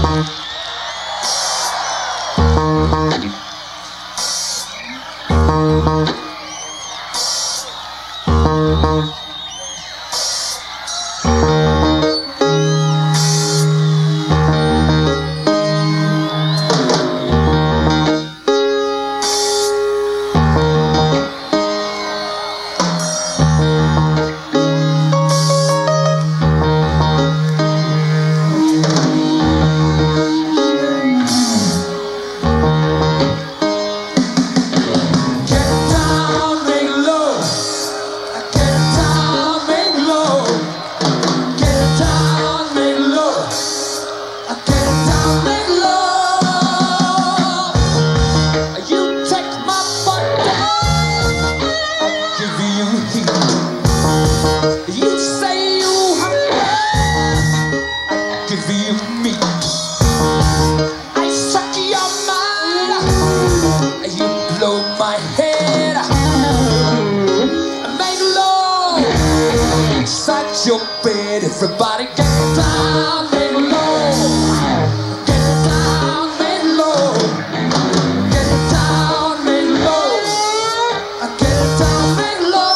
Your bed, everybody get down, make low. Get down, make low. Get down, make low. Get down, make low.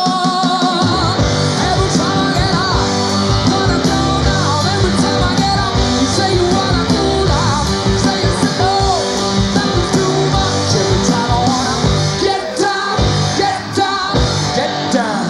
Every time I get up, wanna go down. Every time I get up, you say you wanna cool down. Say you say no, that was too much. Every time I wanna get down, get down, get down.